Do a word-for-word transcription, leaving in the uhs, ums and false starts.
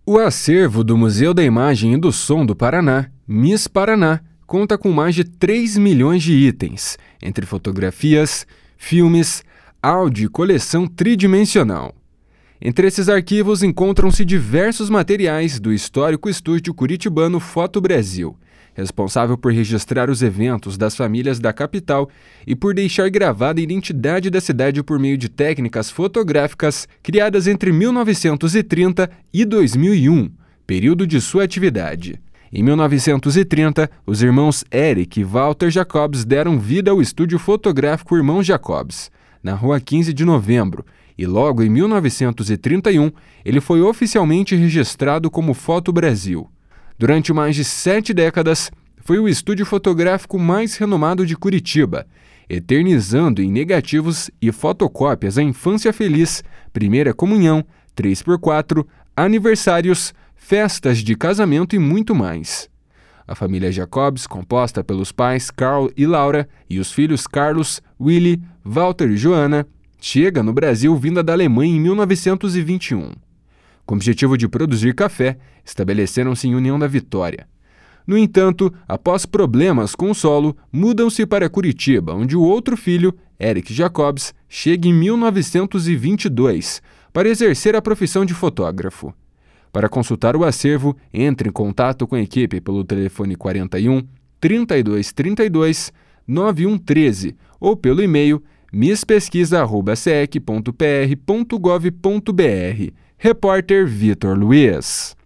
O acervo do Museu da Imagem e do Som do Paraná, Miss Paraná, conta com mais de três milhões de itens, entre fotografias, filmes, áudio e coleção tridimensional. Entre esses arquivos encontram-se diversos materiais do histórico estúdio curitibano Foto Brasil, responsável por registrar os eventos das famílias da capital e por deixar gravada a identidade da cidade por meio de técnicas fotográficas criadas entre mil novecentos e trinta e dois mil e um, período de sua atividade. Em mil novecentos e trinta, os irmãos Eric e Walter Jacobs deram vida ao estúdio fotográfico Irmãos Jacobs, na rua quinze de novembro, e logo em mil novecentos e trinta e um ele foi oficialmente registrado como Foto Brasil. Durante mais de sete décadas, foi o estúdio fotográfico mais renomado de Curitiba, eternizando em negativos e fotocópias a infância feliz, primeira comunhão, três por quatro, aniversários, festas de casamento e muito mais. A família Jacobs, composta pelos pais Carl e Laura e os filhos Carlos, Willy, Walter e Joana, chega no Brasil vinda da Alemanha em mil novecentos e vinte e um. Com o objetivo de produzir café, estabeleceram-se em União da Vitória. No entanto, após problemas com o solo, mudam-se para Curitiba, onde o outro filho, Eric Jacobs, chega em mil novecentos e vinte e dois para exercer a profissão de fotógrafo. Para consultar o acervo, entre em contato com a equipe pelo telefone quarenta e um, trinta e dois trinta e dois, nove um um três ou pelo e-mail mispesquisa arroba c e c ponto p r ponto gov ponto b r. Repórter Vitor Luiz.